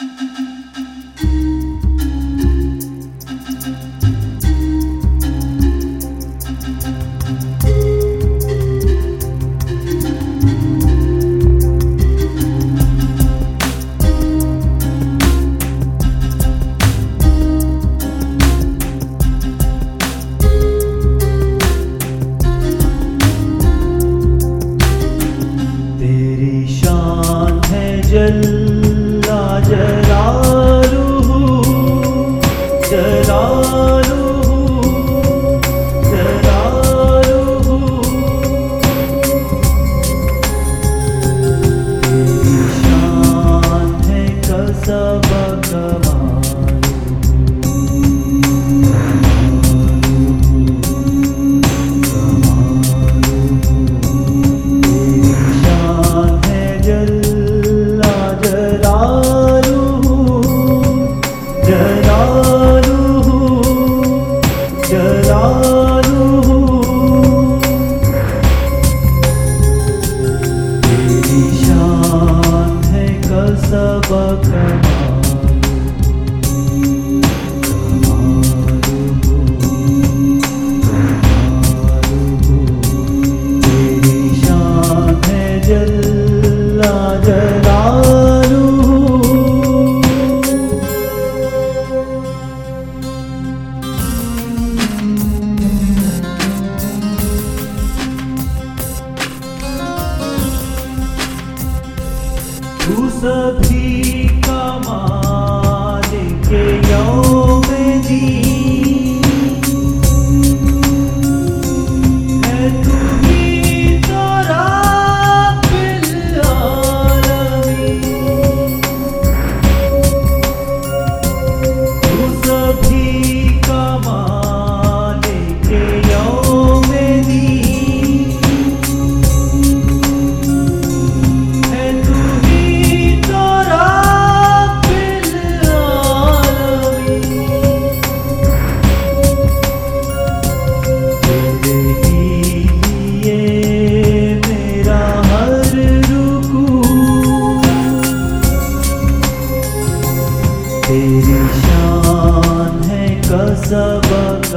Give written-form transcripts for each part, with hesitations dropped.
जल्ला जलालुहु जलालुहु जलालुहु तेरी शान है कसब तू सभी का मालिक यौम-ए-दीन है, तू ही तो रब्बुल आलमीन। तू सभी का मालिक यौम-ए-दीन तेरी शान है कसब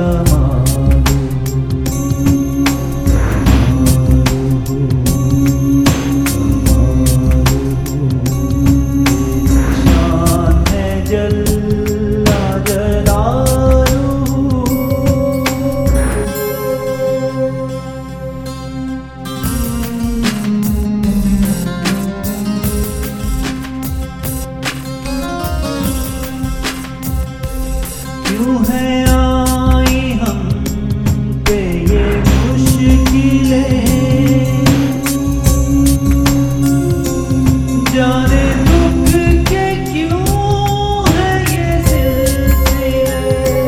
शान है जल्ला जलालुहु। क्यों है आई हम पे ये मुश्किलें, जाने दुख के क्यों है ये सिलसिले।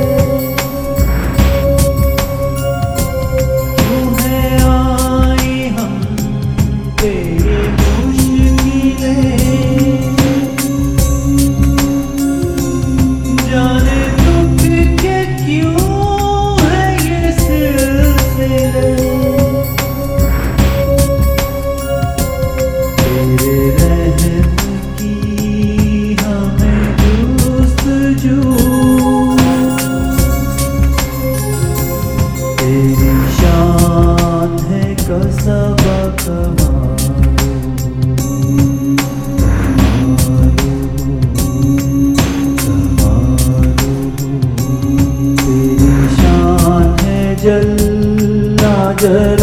क्यों है आई हम पे ये मुश्किलें, जाने तेरी शान है कसब तेरी शान है जल्ला जलालुहु।